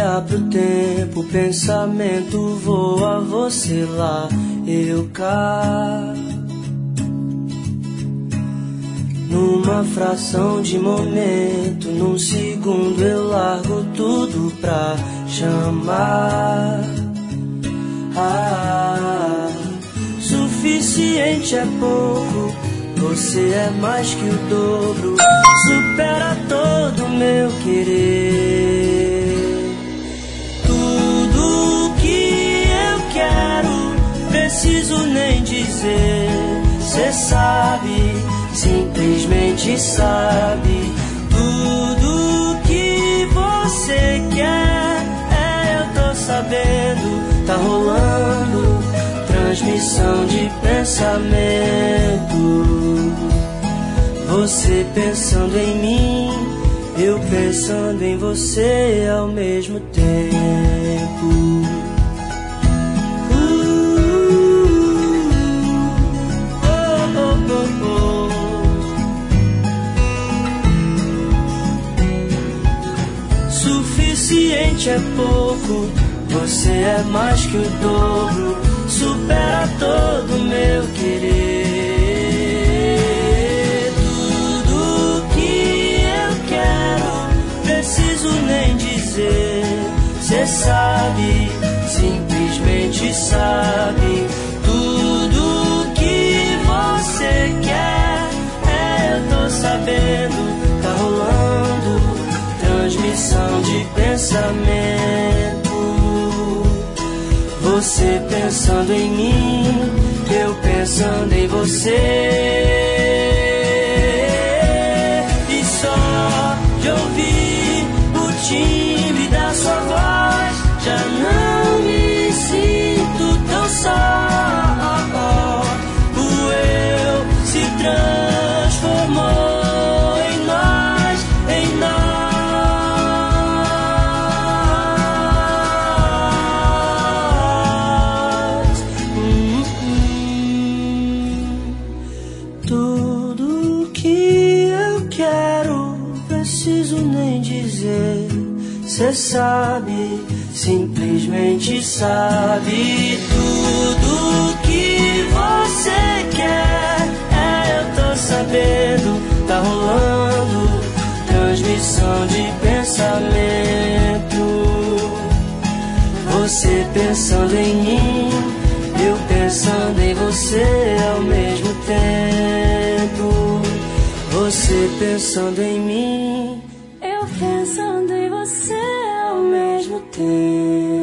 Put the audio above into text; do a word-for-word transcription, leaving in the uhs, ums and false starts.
olha pro tempo, o pensamento voa, você lá, eu cá. Numa fração de momento, num segundo eu largo tudo pra chamar. Ah, suficiente é pouco, você é mais que o dobro, supera todo meu querer. Tudo que eu quero, preciso nem dizer, cê sabe, simplesmente sabe. Tudo que você quer, é, eu tô sabendo. Tá rolando transmissão de pensamento. Você pensando em mim, eu pensando em você ao mesmo tempo. Suficiente é pouco, você é mais que o dobro, supera todo meu querer. Tudo que eu quero, preciso nem dizer, cê sabe, simplesmente sabe. Tudo que você quer, é, eu tô sabendo. Tá rolando transmissão de pensamento. Você pensando em mim, eu pensando em você. E só de ouvir o timbre da sua voz, já não me sinto tão só. O eu se transformou em nós, em nós. Tudo que eu quero, preciso nem dizer, cê sabe, simplesmente sabe. Tudo que você quer, é, eu tô sabendo. Tá rolando transmissão de pensamento. Você pensando em mim, eu pensando em você ao mesmo tempo. Você pensando em mim, eu pensando em você ao mesmo tempo.